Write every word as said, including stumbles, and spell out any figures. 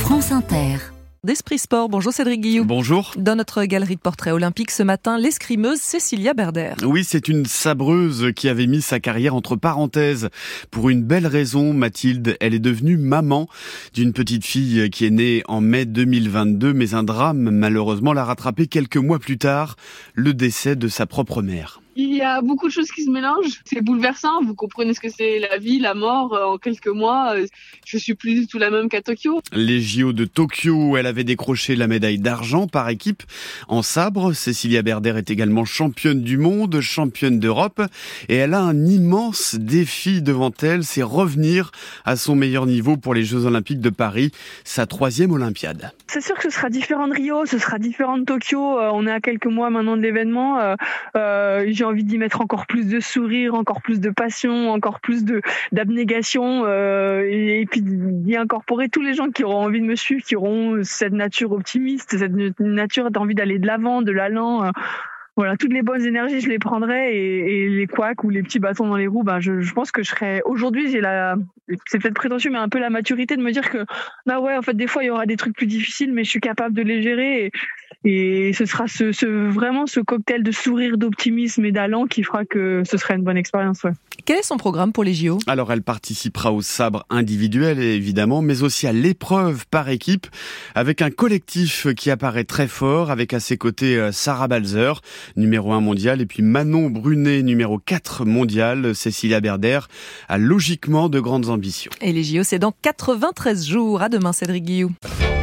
France Inter. D'Esprit Sport, bonjour Cédric Guillou. Bonjour. Dans notre galerie de portraits olympiques ce matin, l'escrimeuse Cécilia Berder. Oui, c'est une sabreuse qui avait mis sa carrière entre parenthèses. Pour une belle raison, Mathilde, elle est devenue maman d'une petite fille qui est née en mai deux mille vingt-deux, mais un drame malheureusement l'a rattrapée quelques mois plus tard, le décès de sa propre mère. Il y a beaucoup de choses qui se mélangent. C'est bouleversant. Vous comprenez ce que c'est la vie, la mort. En quelques mois, je suis plus du tout la même qu'à Tokyo. Les J O de Tokyo où elle avait décroché la médaille d'argent par équipe en sabre. Cécilia Berder est également championne du monde, championne d'Europe. Et elle a un immense défi devant elle, c'est revenir à son meilleur niveau pour les Jeux Olympiques de Paris, sa troisième Olympiade. C'est sûr que ce sera différent de Rio, ce sera différent de Tokyo. Euh, on est à quelques mois maintenant de l'événement. Euh, euh, j'ai envie d'y mettre encore plus de sourire, encore plus de passion, encore plus de d'abnégation euh, et, et puis d'y incorporer tous les gens qui auront envie de me suivre, qui auront cette nature optimiste, cette nature d'envie d'aller de l'avant, de l'allant. Euh, Voilà, toutes les bonnes énergies, je les prendrais et, et les couacs ou les petits bâtons dans les roues, ben je, je pense que je serais. Aujourd'hui, j'ai la, c'est peut-être prétentieux, mais un peu la maturité de me dire que, bah ouais, en fait, des fois, il y aura des trucs plus difficiles, mais je suis capable de les gérer et, et ce sera ce, ce vraiment ce cocktail de sourire, d'optimisme et d'allant qui fera que ce sera une bonne expérience. Ouais. Quel est son programme pour les J O ? Alors, elle participera au sabre individuel, évidemment, mais aussi à l'épreuve par équipe, avec un collectif qui apparaît très fort, avec à ses côtés Sarah Balzer, numéro un mondial, et puis Manon Brunet, numéro quatre mondial. Cécilia Berder a logiquement de grandes ambitions. Et les J O, c'est dans quatre-vingt-treize jours. À demain, Cédric Guillou.